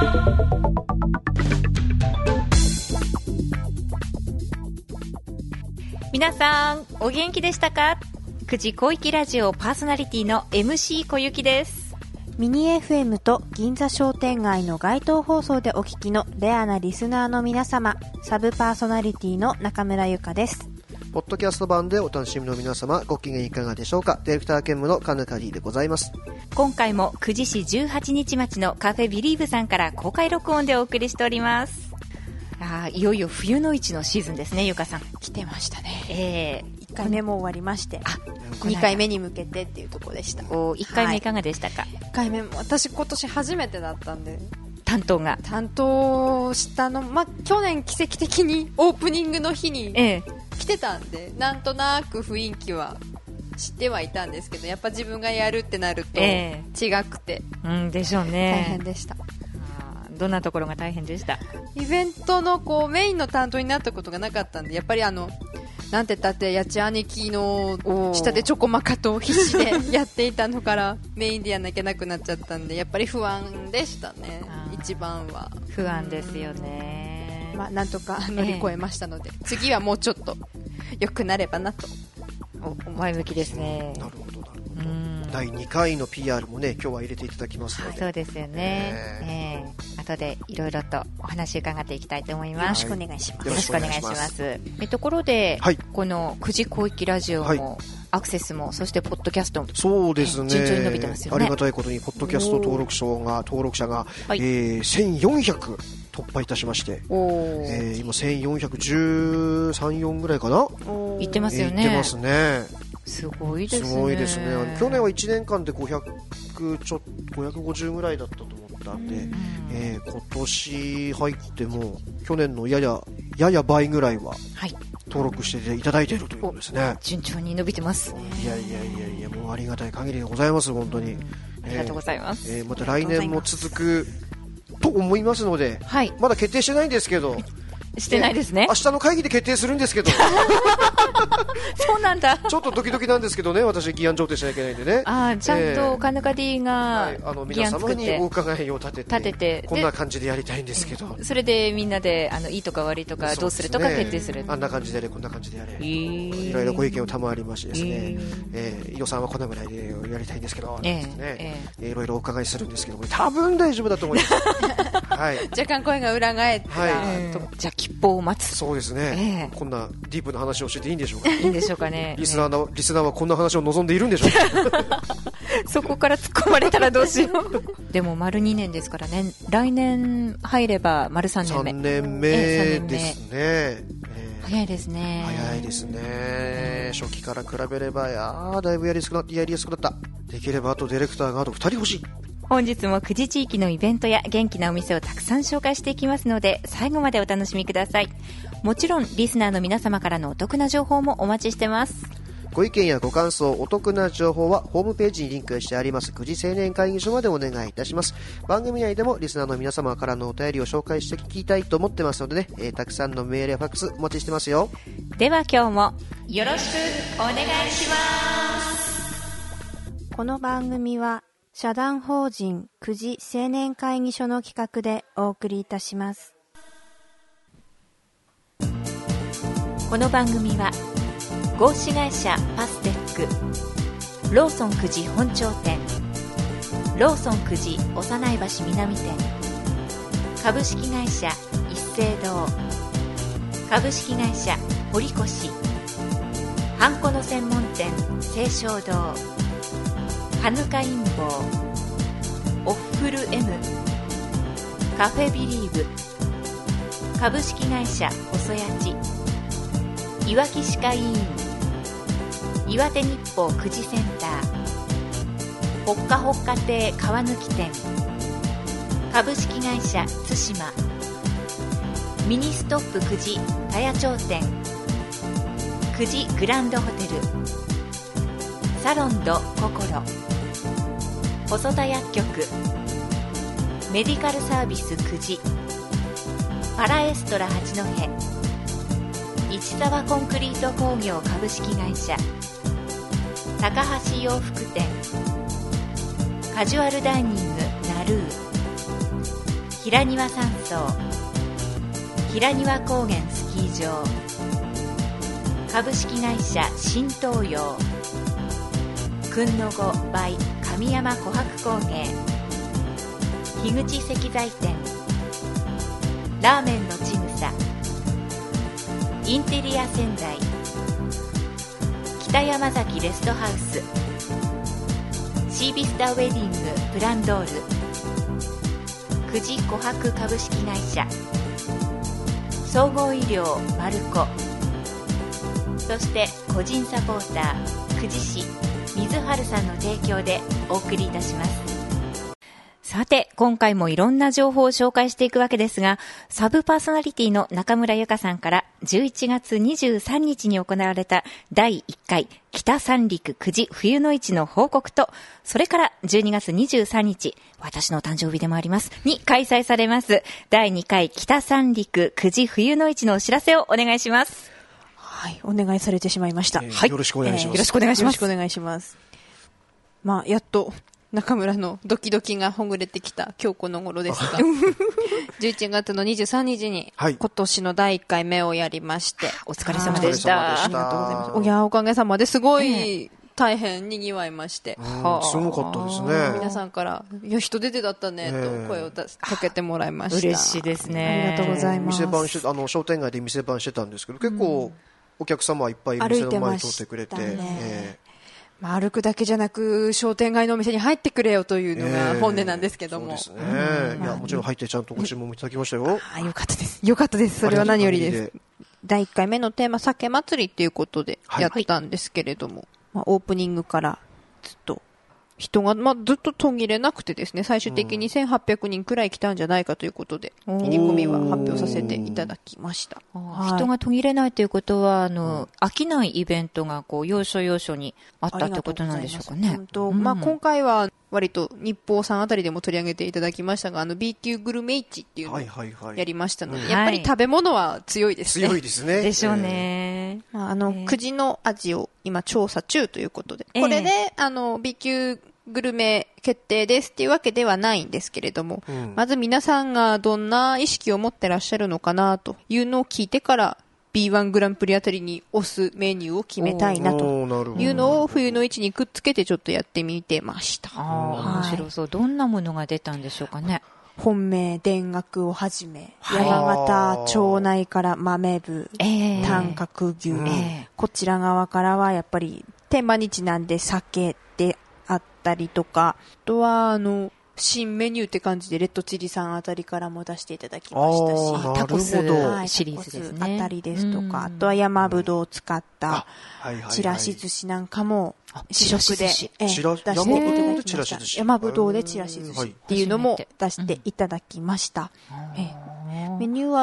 皆さんお元気でしたか？9時広域ラジオパーソナリティの MC 小雪です。 ミニ FM と銀座商店街の街頭放送でお聞きのレアなリスナーの皆様、サブパーソナリティの中村ゆかです。 ポッドキャスト版でお楽しみの皆様、ご機嫌いかがでしょうか。ディレクター兼務の金カリーでございます。 今回も久慈市18日町のカフェビリーブさんから公開録音でお送りしております。いよいよ冬の市のシーズンですね。ゆかさん来てましたね。1回目も終わりまして、2回目に向けてっていうところでした。 1回目いかがでしたか？ 1回目も私今年初めてだったんで、 担当したの、去年奇跡的にオープニングの日に来てたんで、なんとなく雰囲気は知ってはいたんですけど、やっぱ自分がやるってなると違くて、 でしょうね。 大変でした。 どんなところが大変でした？ イベントのメインの担当になったことがなかったんで、やっぱりなんてったってやち兄貴の下でちょこまかと必死でやっていたのからメインでやんなきゃなくなっちゃったんで、やっぱり不安でしたね。一番は不安ですよね。 なんとか乗り越えましたので、次はもうちょっと良くなればなと。 前向きですね。 なるほどなるほど。第2回の PR もね、今日は入れていただきますので。 そうですよね。後でいろいろとお話伺っていきたいと思います。 よろしくお願いします。 よろしくお願いします。ところで、この9時広域ラジオも、アクセスも、そしてポッドキャストも、 そうですね、 順調に伸びてますよね。 ありがたいことにポッドキャスト登録者が、1400突破いたしまして、今1413、4ぐらいかな。 いってますよね。 いってますね。 すごいですね。 すごいですね。去年は1年間で550ぐらいだったと思ったんで、今年入っても去年のやや倍ぐらいは登録していただいているということですね。 順調に伸びてます。 いやもうありがたい限りでございます。本当に、 ありがとうございます。 また来年も続くと思いますので、まだ決定してないんですけど、 してないですね。 明日の会議で決定するんですけどそうなんだ。 ちょっとドキドキなんですけどね、私議案調停しなきゃいけないんでね。 ちゃんとカヌカディが議案作って、 皆様にお伺いを立ててこんな感じでやりたいんですけど、 それでみんなでいいとか悪いとかどうするとか決定する。 あんな感じでやれ、こんな感じでやれ、いろいろご意見を賜りましてですね、予算はこんなぐらいでやりたいんですけど、いろいろお伺いするんですけど、多分大丈夫だと思います。 若干声が裏返った、 じゃあ吉報を待つ。 そうですね、こんなディープな話をしていいんでしょうか。 いいんでしょうかね。 リスナーはこんな話を望んでいるんでしょうか。 そこから突っ込まれたらどうしよう。でも丸2年ですからね。来年入れば丸3年目。 3年目ですね。 早いですね。 早いですね。初期から比べればだいぶやりやすくなった。できればあとディレクターがあと2人欲しい。 本日も久慈地域のイベントや元気なお店をたくさん紹介していきますので、最後までお楽しみください。もちろんリスナーの皆様からのお得な情報もお待ちしてます。 ご意見やご感想、お得な情報はホームページにリンクしてあります久慈青年会議所までお願いいたします。番組内でもリスナーの皆様からのお便りを紹介して聞きたいと思ってますのでね、たくさんのメールやファックスお待ちしてますよ。 では今日もよろしくお願いします。 この番組は社団法人久慈青年会議所の企画でお送りいたします。 この番組は合資会社パステック、ローソン久慈本町店、ローソン久慈幼い橋南店、株式会社一斉堂、株式会社堀越、ハンコの専門店清少堂、カヌカインボウ、オッフル M、カフェビリーブ、株式会社細谷地、いわき歯科医院、岩手日報久慈センター、ほっかほっか亭川抜店、株式会社対馬、ミニストップ久慈田谷町店、久慈グランドホテル、サロンドココロ、細田薬局、メディカルサービス久慈、パラエストラ八戸、市沢コンクリート工業株式会社、高橋洋服店、カジュアルダイニングナルー、 平庭山荘、平庭高原スキー場、株式会社新東洋、くんのご by 神山琥珀工芸、樋口石材店、ラーメンのちぐさ、インテリア仙台、北山崎レストハウス、シービスタウェディングプランドール、久慈琥珀株式会社、総合医療マルコ、そして個人サポーター久慈市水春さんの提供でお送りいたします。さて、今回もいろんな情報を紹介していくわけですが、サブパーソナリティの中村由香さんから11月23日に行われた第1回北三陸久慈冬の市の報告と、それから12月23日、私の誕生日でもありますに開催されます第2回北三陸久慈冬の市のお知らせをお願いします。 はい、お願いされてしまいました。 はい、よろしくお願いします。 よろしくお願いします。よろしくお願いします。まあ、やっと中村のドキドキがほぐれてきた今日この頃ですが11月の23日に今年の第1回目をやりまして、 お疲れ様でした。 ありがとうございます。いや、おかげさまですごい大変にぎわいまして、 すごかったですね。 皆さんからいや人出てだったねと声をかけてもらいました。 嬉しいですね。 ありがとうございます。 店番して商店街で店番してたんですけど、結構お客様いっぱい店の前に通ってくれて、 まあ、歩くだけじゃなく商店街のお店に入ってくれよというのが本音なんですけども、 そうですね、いやもちろん入ってちゃんとご注文もいただきましたよ。 よかったです。よかったです。それは何よりです。第1回目のテーマ酒祭りっていうことでやったんですけれども、まあ、オープニングからずっと人が、ずっと途切れなくてですね、最終的に1800人くらい来たんじゃないかということで、入り込みは発表させていただきました。 人が途切れないということは、飽きないイベントが要所要所にあったってことなんでしょうかね。 まあ、今回は割と日報さんあたりでも取り上げていただきましたが、B 級グルメ市っていうのをやりましたので、やっぱり食べ物は強いですね。 強いですね。 でしょうね。 久慈の味を今調査中ということで、これでB 級グルメ決定ですっていうわけではないんですけれども、まず皆さんがどんな意識を持ってらっしゃるのかなというのを聞いてから B1 グランプリあたりに推すメニューを決めたいなというのを冬の市にくっつけてちょっとやってみてました。 面白そう。どんなものが出たんでしょうかね。 本命田楽をはじめ、山形町内から豆部、短角牛、こちら側からはやっぱり天満日なんで酒であったりとか、あとは新メニューって感じでレッドチリさんあたりからも出していただきましたし、 タコスシリーズですね。 あたりですとか、あとは山ぶどうを使ったちらし寿司なんかも試食で出していただきました。山ぶどうでちらし寿司っていうのも出していただきました。メニューは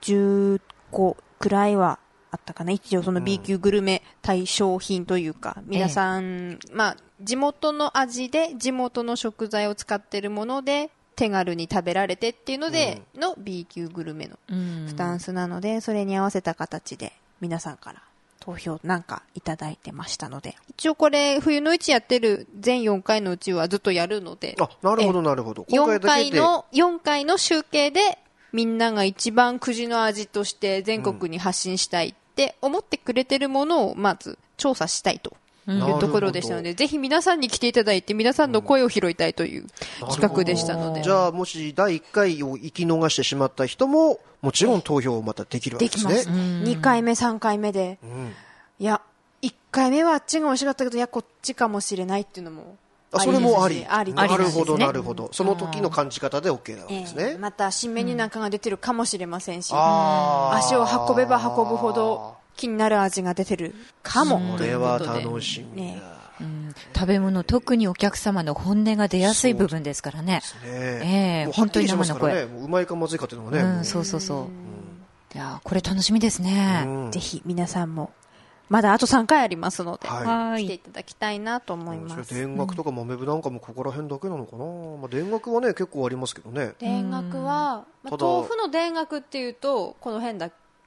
10個くらいはあったかな。一応その B 級グルメ対象品というか、皆さん、まあ地元の味で地元の食材を使っているもので手軽に食べられてっていうのでの B 級グルメのスタンスなので、それに合わせた形で皆さんから投票なんかいただいてましたので、一応これ冬の市やってる全4回のうちはずっとやるので、 なるほどなるほど。 4回の集計でみんなが一番久慈の味として全国に発信したいって思ってくれてるものをまず調査したいというところでしたので、ぜひ皆さんに来ていただいて皆さんの声を拾いたいという企画でしたので、 じゃあもし第1回を生き逃してしまった人ももちろん投票をまたできるわけですね。 できます。2回目3回目で、いや1回目はあっちが美味しかったけど、いやこっちかもしれないっていうのもそれもあり。 なるほどなるほど。その時の感じ方で OK なわけですね。 また新メニューなんかが出てるかもしれませんし、足を運べば運ぶほど気になる味が出てるかも。 それは楽しみだ。 食べ物、特にお客様の本音が出やすい部分ですからね。本当に生の声。 うまいかまずいかっていうのがね。 そう。いやこれ楽しみですね。 ぜひ皆さんもまだあと3回ありますので、来ていただきたいなと思います。 田楽とか豆腐なんかもここら辺だけなのかな。田楽はね結構ありますけどね。 田楽は、豆腐の田楽っていうとこの辺だ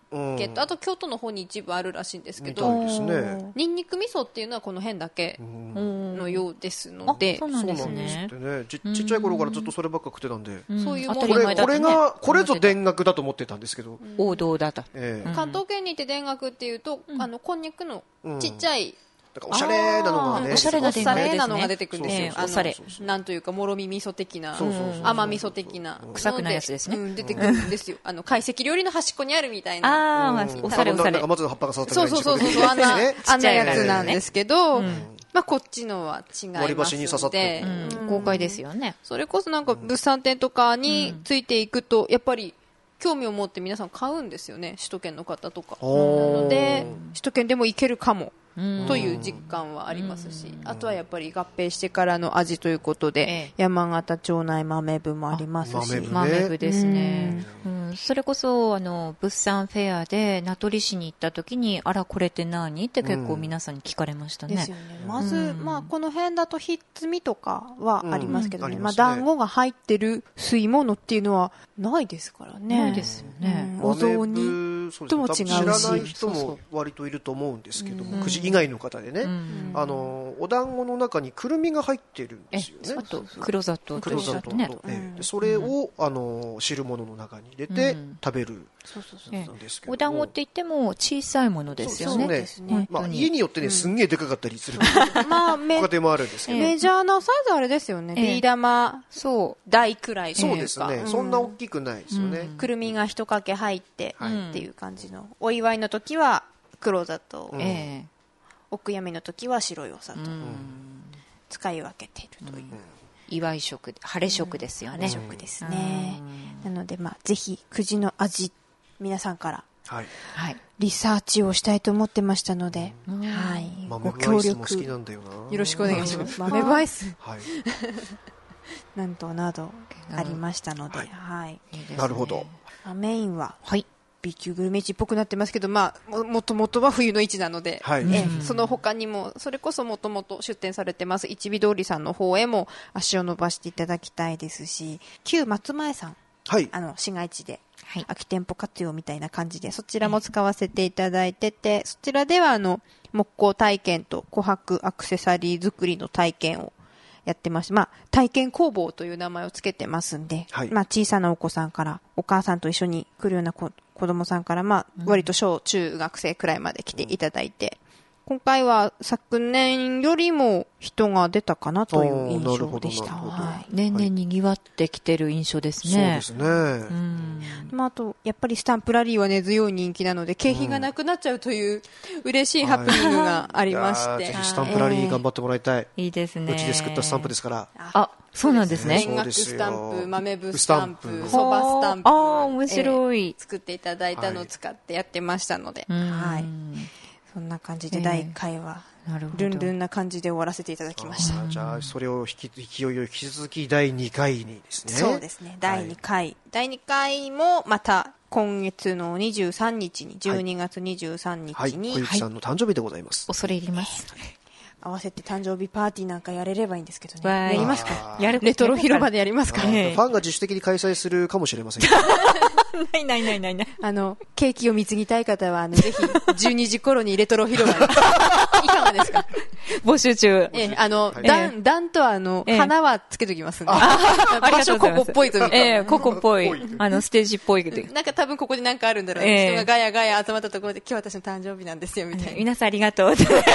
けと、あと京都の方に一部あるらしいんですけど、 みたいですね。 ニンニク味噌っていうのはこの辺だけのようですので、 そうなんですね。 ちっちゃい頃からずっとそればっか食ってたんで、 そういうものこれぞ田楽だと思ってたんですけど、 王道だと。 関東圏にいて田楽っていうと、こんにゃくのちっちゃい、 おしゃれなのがね、 おしゃれなのが出てくるんですよ。 おしゃれ。 なんというか、もろみ味噌的な、甘味噌的な。 臭くないやつですね。 出てくるんですよ。懐石料理の端っこにあるみたいな。 おしゃれおしゃれ。 松の葉っぱが触ってるそう、あんなやつなんですけど、こっちのは違います割り箸に刺さって豪快ですよね。 それこそ物産展とかについていくと、やっぱり、興味を持って皆さん買うんですよね、首都圏の方とか。なので、首都圏でもいけるかも。という実感はありますし、あとはやっぱり合併してからの味ということで、山形町内豆部もありますし、 豆部ですね。それこそ物産フェアで名取市に行った時に、あらこれって何って結構皆さんに聞かれましたね。 ですよね。まずこの辺だとひっつみとかはありますけどね、団子が入ってる吸い物っていうのはないですからね。 ないですよね。 お雑煮とも違うし、 知らない人も割といると思うんですけども、以外の方でね、お団子の中にくるみが入ってるんですよね。 あと黒砂糖と一緒とね。 それを汁物の中に入れて食べるんですけど、 お団子って言っても小さいものですよね。 家によってね、すんげえでかかったりするご家庭もあるんですけど、 メジャーなサイズあれですよね。ビー玉大くらいというか。 そうですね。そんな大きくないですよね。 くるみが一かけ入ってっていう感じの。お祝いの時は黒砂糖、お悔やみの時は白いお砂糖、使い分けているという、 祝い食、晴れ食ですよね。 晴れ食ですね。なのでぜひくじの味皆さんからリサーチをしたいと思ってましたので、ご協力よろしくお願いします。豆バイスなんとなどありましたので、 なるほど。 メインはB 級グルメ市っぽくなってますけど、もともとは冬の市なので、その他にもそれこそもともと出店されてます一尾通りさんの方へも足を伸ばしていただきたいですし、旧松前さん、市街地で空き店舗活用みたいな感じでそちらも使わせていただいてて、そちらでは木工体験と琥珀アクセサリー作りの体験をやってます。体験工房という名前をつけてますんで、小さなお子さんからお母さんと一緒に来るような子供さんから、割と小中学生くらいまで来ていただいて、今回は昨年よりも人が出たかなという印象でした。 年々にぎわってきてる印象ですね。 そうですね。 あとやっぱりスタンプラリーは根強い人気なので景品がなくなっちゃうという嬉しいハプニングがありまして、 ぜひスタンプラリー頑張ってもらいたい。 いいですね。 うちで作ったスタンプですから。 そうなんですね。 田楽スタンプ、豆部スタンプ、そばスタンプ、 面白い。 作っていただいたのを使ってやってましたので、そんな感じで第1回はルンルンな感じで終わらせていただきました。 じゃあそれを勢いを引き続き第2回にですね。 そうですね。第2回もまた今月の23日に12月23日に小雪さんの誕生日でございます。 恐れ入ります。 合わせて誕生日パーティーなんかやれればいいんですけどね。やりますか？ レトロ広場でやりますか？ ファンが自主的に開催するかもしれません。 ない。 ケーキを貢ぎたい方はぜひ12時頃にレトロ広場にいかがですか？ 募集中。 段と花はつけときますんで。場所ここっぽいと見て。 ここっぽい。ステージっぽい。 なんか多分ここになんかあるんだろう。人がガヤガヤ集まったところで今日私の誕生日なんですよみたいな。 皆さんありがとう。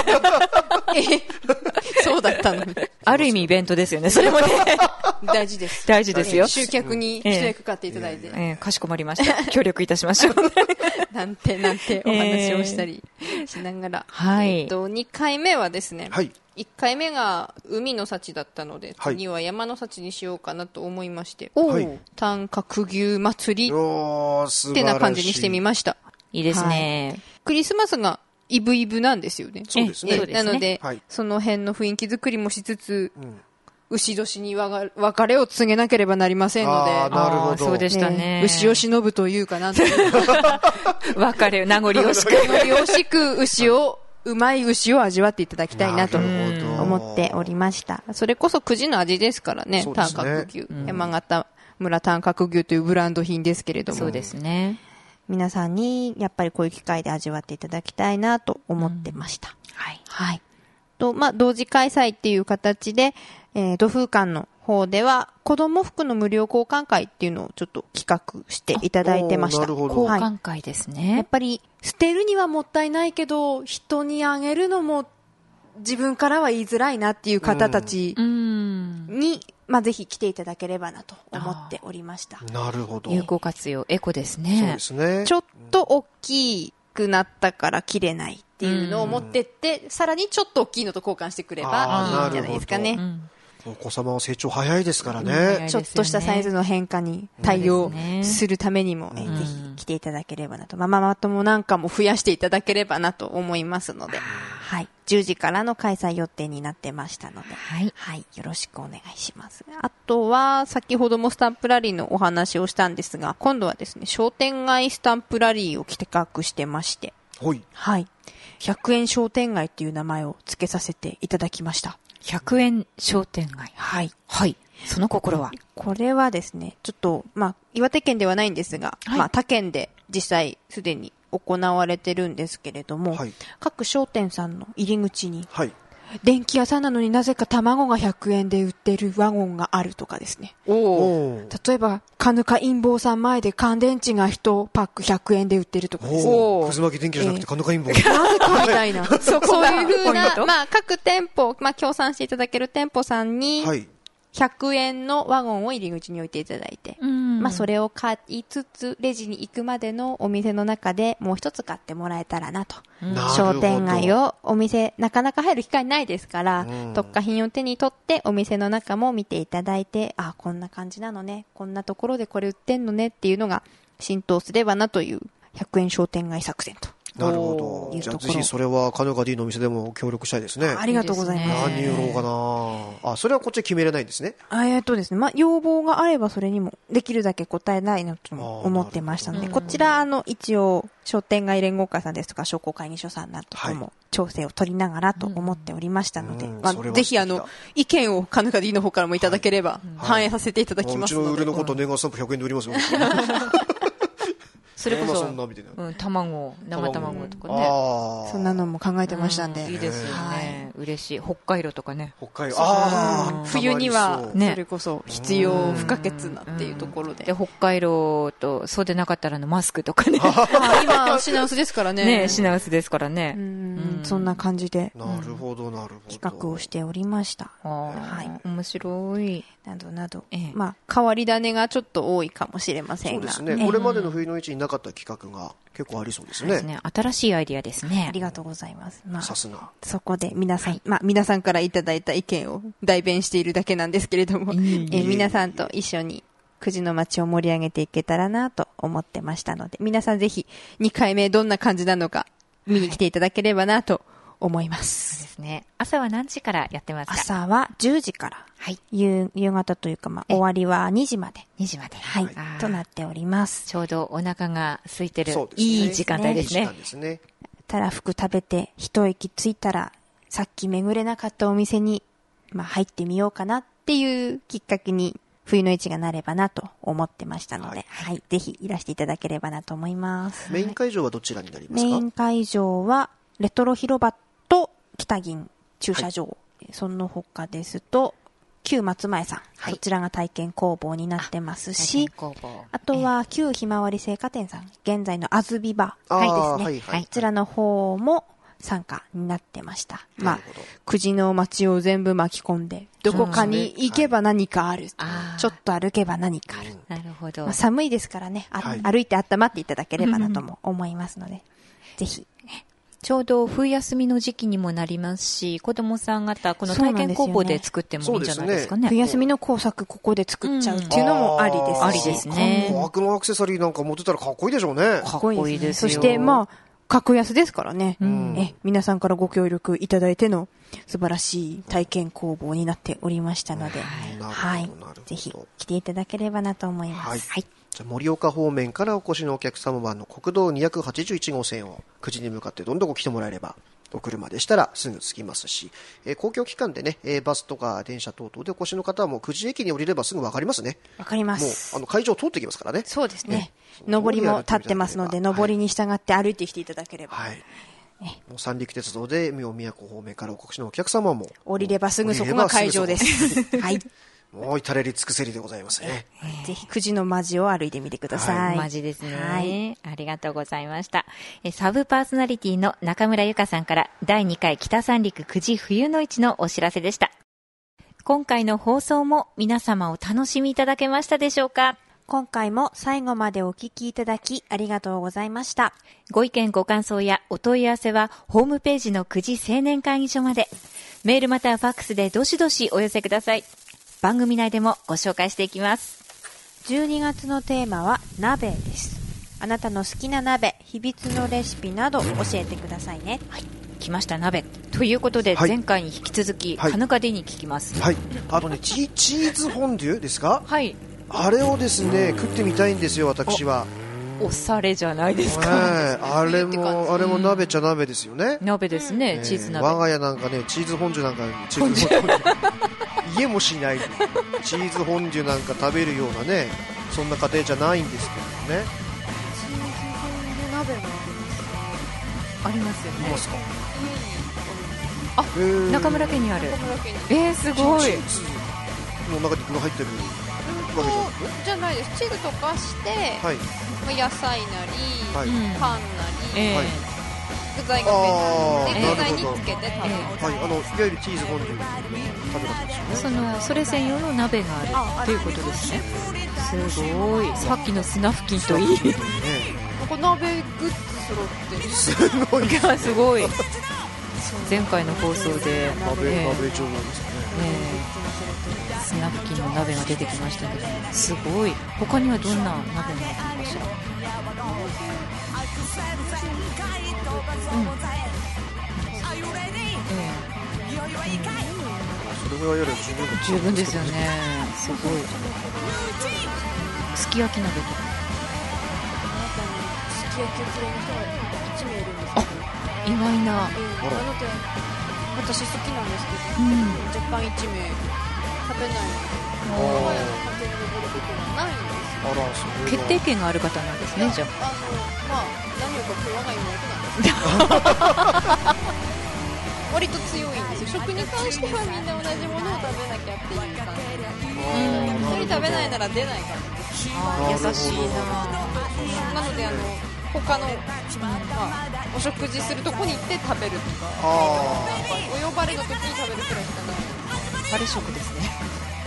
そうだったの。 ある意味イベントですよね、それもね。 大事です。 大事ですよ。 集客に一役買っていただいて。 かしこまりました。協力いたしましょう。 なんてお話をしたりしながら。2回目はですね、1回目が海の幸だったので、次は山の幸にしようかなと思いまして、短角牛祭りってな感じにしてみました。 いいですね。 クリスマスがイブイブなんですよね。 そうですね。 なので、その辺の雰囲気作りもしつつ、牛年に別れを告げなければなりませんので。 なるほど。 そうでしたね。 牛を忍ぶというかなんというか。 別れ、名残惜しく。 名残惜しくうまい牛を味わっていただきたいなと思っておりました。それこそくじの味ですからね、短角牛。山形村短角牛というブランド品ですけれども。 そうですね。 皆さんにやっぱりこういう機会で味わっていただきたいなと思ってました。はい。はい。と、同時開催っていう形で、土風館の方では子供服の無料交換会っていうのをちょっと企画していただいてました。 なるほど。交換会ですね。 やっぱり捨てるにはもったいないけど、人にあげるのも自分からは言いづらいなっていう方たちに、ぜひ来ていただければなと思っておりました。 なるほど。 有効活用、エコですね。 そうですね。 ちょっと大きくなったから切れないっていうのを持ってって、さらにちょっと大きいのと交換してくればいいんじゃないですかね。 お子様は成長早いですからね。 ちょっとしたサイズの変化に対応するためにも、ぜひ来ていただければなと。ママ友なんかも増やしていただければなと思いますので、はい。10時からの開催予定になってましたので、はい。はい。よろしくお願いします。あとは、先ほどもスタンプラリーのお話をしたんですが、今度はですね、商店街スタンプラリーを企画してまして、 はい。 はい。100円商店街っていう名前を付けさせていただきました。 100円商店街。 はい。 はい。その心は？ これはですね、ちょっと、岩手県ではないんですが、はい、他県で実際すでに行われてるんですけれども、はい、各商店さんの入り口に、はい、電気屋さんなのになぜか卵が100円で売ってるワゴンがあるとかですね。例えば、カヌカ陰謀さん前で乾電池が1パック100円で売ってるとかですね。 渦巻き電気じゃなくてカヌカ陰謀。 なぜかみたいな。そういう風な、各店舗、協賛していただける店舗さんに、はい、100円のワゴンを入り口に置いていただいて、それを買いつつ、レジに行くまでのお店の中でもう一つ買ってもらえたらなと。商店街をお店、なかなか入る機会ないですから、特価品を手に取ってお店の中も見ていただいて、こんな感じなのね、こんなところでこれ売ってんのねっていうのが浸透すればなという100円商店街作戦と。 なるほど。じゃあぜひそれはカヌカ D のお店でも協力したいですね。 ありがとうございます。 何売ろうかな。それはこっちで決めれないんですね。 ですね。要望があればそれにもできるだけ答えないなと思ってましたので、こちら一応商店街連合会さんですとか商工会議所さんなどとも調整を取りながらと思っておりましたので、ぜひ意見をカヌカ D の方からもいただければ反映させていただきますので。 うちの売れのこと年賀スタンプ100円で売りますよ。 それこそ、卵、生卵とかね。 そんなのも考えてましたんで。 いいですよね。嬉しい。北海道とかね。 北海道。 冬には、それこそ必要不可欠なっていうところで。 北海道と、そうでなかったらのマスクとかね。 今、品薄ですからね。 ね、品薄ですからね。 そんな感じで。 なるほど、なるほど。 企画をしておりました。 はい。面白い。 などなど。変わり種がちょっと多いかもしれませんが。 そうですね。これまでの冬の市になかった企画が結構ありそうですね。 新しいアイディアですね。 ありがとうございます。 さすが。 そこで皆さん、皆さんからいただいた意見を代弁しているだけなんですけれども、皆さんと一緒に久慈の街を盛り上げていけたらなと思ってましたので、皆さんぜひ2回目どんな感じなのか見に来ていただければなと思います。 そうですね。朝は何時からやってますか？ 朝は10時から。はい。夕方というか、終わりは2時まで。 2時まで。 はい。となっております。 ちょうどお腹が空いてる、いい時間帯ですね。いい時間ですね。 たらふく食べて、一息ついたら、さっき巡れなかったお店に、入ってみようかなっていうきっかけに、冬の市がなればなと思ってましたので、はい。ぜひいらしていただければなと思います。 メイン会場はどちらになりますか？ メイン会場は、レトロ広場と北銀駐車場。その他ですと、旧松前さん、こちらが体験工房になってますし、あとは旧ひまわり製菓店さん、現在のあずびバーですね。こちらの方も参加になってました。久慈の街を全部巻き込んで、どこかに行けば何かある。ちょっと歩けば何かある。 なるほど。 寒いですからね、歩いて温まっていただければなとも思いますので、ぜひ。 ちょうど冬休みの時期にもなりますし、子供さん方、この体験工房で作ってもいいんじゃないですかね。 冬休みの工作ここで作っちゃうっていうのもありですし。 ありですね。 琥珀のアクセサリーなんか持ってたらかっこいいでしょうね。 かっこいいですよ。 そして格安ですからね。皆さんからご協力いただいての素晴らしい体験工房になっておりましたので、はい。ぜひ来ていただければなと思います。はい。 盛岡方面からお越しのお客様は国道281号線を久慈に向かってどんどん来てもらえればお車でしたらすぐ着きますし、公共機関でね、バスとか電車等々でお越しの方はもう久慈駅に降りればすぐ分かりますね。 分かります。 もう会場を通ってきますからね。 そうですね。上りも立ってますので、上りに従って歩いてきていただければ。はい。 もう三陸鉄道で妙都方面からお越しのお客様も降りればすぐそこが会場です。はい。 もう至れり尽くせりでございますね。 ぜひ久慈のマジを歩いてみてください。 マジですね、はい。ありがとうございました。サブパーソナリティの中村由香さんから第2回北三陸久慈冬の市のお知らせでした。今回の放送も皆様お楽しみいただけましたでしょうか？ 今回も最後までお聞きいただきありがとうございました。 ご意見ご感想やお問い合わせはホームページの久慈青年会議所まで。メールまたはファックスでどしどしお寄せください。番組内でもご紹介していきます。 12月のテーマは鍋です。あなたの好きな鍋、秘密のレシピなど教えてくださいね。 はい、来ました鍋ということで、前回に引き続き、カヌカディに聞きます。 はい、チーズフォンデュですか？ はい、 あれをですね、食ってみたいんですよ、私は。 おしゃれじゃないですか。 あれも鍋っちゃ鍋ですよね。 鍋ですね、チーズ鍋。 我が家なんかね、チーズフォンデュなんかチーズフォンデュ家もしないチーズフォンデュなんか食べるようなね、そんな家庭じゃないんですけどね。 チーズフォンデュ鍋がありますよね。 ありますか？ あ、中村家にある。すごい。 チーズの中に具が入ってるわけじゃないです。チーズ溶かして、はい、野菜なり、はい、パンなり、具材が別で具材につけて食べます。 はい、いわゆるチーズフォンデュ食べ方ですよね。 それ専用の鍋があるということですね。すごい。さっきのスナフキンといい。 この鍋グッズ揃ってる。 すごい。 すごい。前回の放送で鍋上手ですね。 スナフキンの鍋が出てきましたけど、すごい。他にはどんな鍋があるのかしら。 それぐらいやれば十分ですよね。すごい。すき焼き鍋とか。 すき焼きを嫌いな人が1名いるんですけど。 意外な。 なので私好きなんですけど、若干1名食べないので、我が家の家庭に登ることはないんですよ。 決定権がある方なんですね。じゃあ何をか食わない妹なんです割と強いんですよ。食に関してはみんな同じものを食べなきゃっていう感じで、一人食べないなら出ない感じです。 優しいなので他の、お食事するとこに行って食べるとか、お呼ばれの時に食べるくらいしかない。 晴れ食ですね。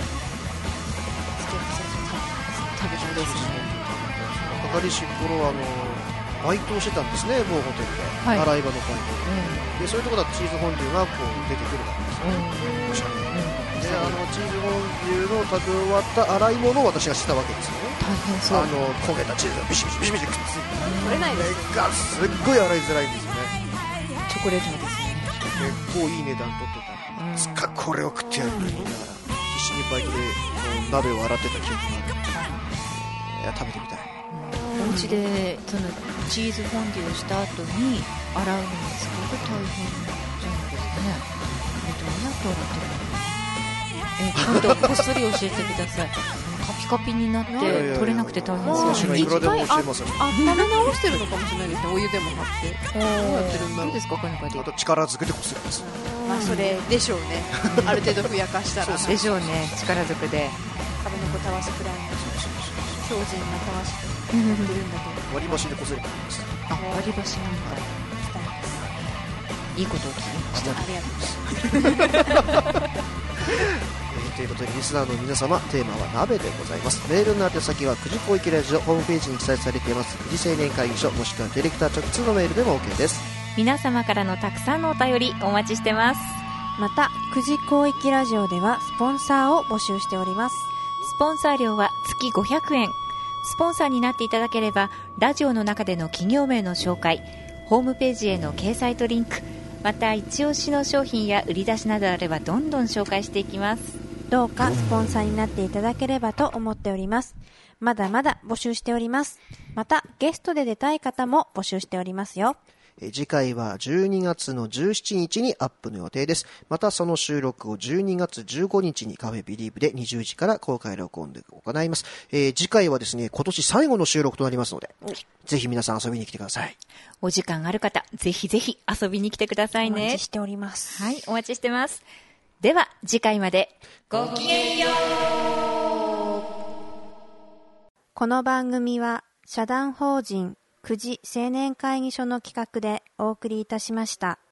食べそうですね。 かかりし頃はバイトをしてたんですね、某ホテルで、洗い場のバイトで、そういうところだとチーズフォンデュがこう出てくるわけですよ、でチーズフォンデュの食べ終わった洗い物を私がしてたわけですよね。 大変そう。 焦げたチーズがビシビシビシビシくっついて取れないです。 がすっごい洗いづらいんですよね。 チョコレートですね。 結構いい値段取ってたんですか。これを食ってやると言いながら必死にバイトで鍋を洗ってた記憶がある。食べてみたい。 お家でそのチーズフォンデュをした後に洗うのがすごく大変じゃないですかね。どうやって洗ってるの？今度こっそり教えてください。カピカピになって取れなくて大変そうです。 いくらでも教えますよ。 温め直してるのかもしれないですね。お湯でも張って。どうやってるんだろう。 どうですか、かなかで。 あと力ずくでこすります。 それでしょうね。ある程度ふやかしたら。 でしょうね。力ずくで。 壁のこたわしくらいの強靭なたわしとやってるんだけど。 割り箸でこすります。 割り箸なんだ。いいことを聞きました。 ありがとうございます。 ということでリスナーの皆様、テーマは鍋でございます。メールの宛先は久慈小池ラジオホームページに記載されています久慈青年会議所もしくはディレクター直通のメールでも OK です。 皆様からのたくさんのお便りお待ちしてます。 また久慈広域ラジオではスポンサーを募集しております。 スポンサー料は月500円。スポンサーになっていただければラジオの中での企業名の紹介、ホームページへの掲載とリンク、また一押しの商品や売り出しなどあればどんどん紹介していきます。 どうかスポンサーになっていただければと思っております。まだまだ募集しております。またゲストで出たい方も募集しておりますよ。 次回は12月の17日にアップの予定です。またその収録を12月15日にカフェビリーブで20時から公開録音で行います。次回はですね、今年最後の収録となりますので、ぜひ皆さん遊びに来てください。 お時間ある方、ぜひぜひ遊びに来てくださいね。 お待ちしております。 はい、お待ちしてます。では次回までごきげんよう。 この番組は社団法人久慈青年会議所の企画でお送りいたしました。